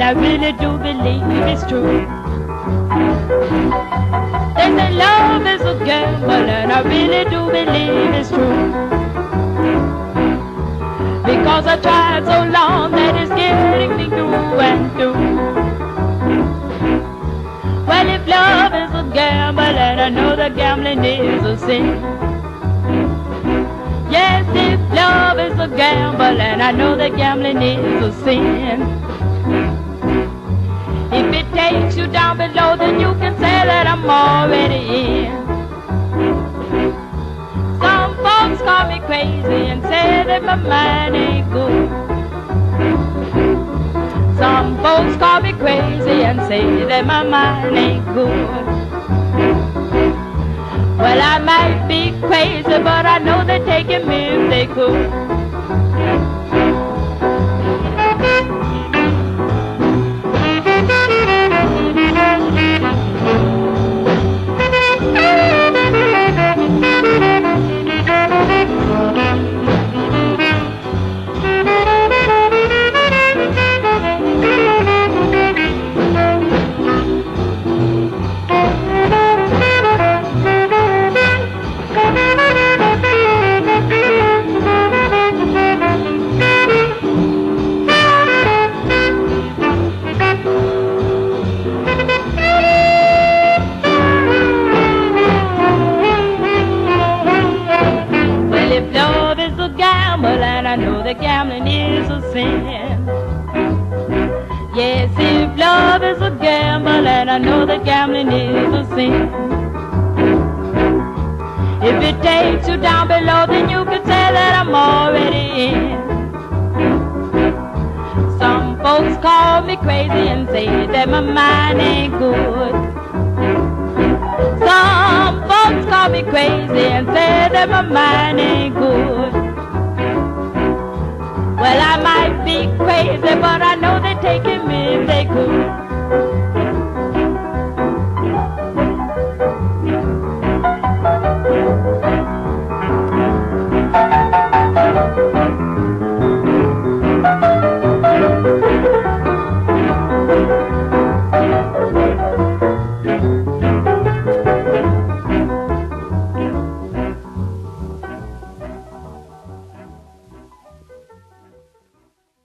I really do believe it's true. They say love is a gamble, and I really do believe it's true. Because I tried so long that it's getting me through and through. Well, if love is a gamble, and I know that gambling is a sin. Yes, if love is a gamble, and I know that gambling is a sin. If it takes you down below, then you can say that I'm already in. Some folks call me crazy and say that my mind ain't good. Some folks call me crazy and say that my mind ain't good. Well, I might be crazy, but I know they're taking me if they could. And I know that gambling is a sin. Yes, if love is a gamble, and I know that gambling is a sin. If it takes you down below, then you can say that I'm already in. Some folks call me crazy and say that my mind ain't good. Some folks call me crazy and say that my mind ain't good. Well, I might be crazy, but I know they're taking me if they could.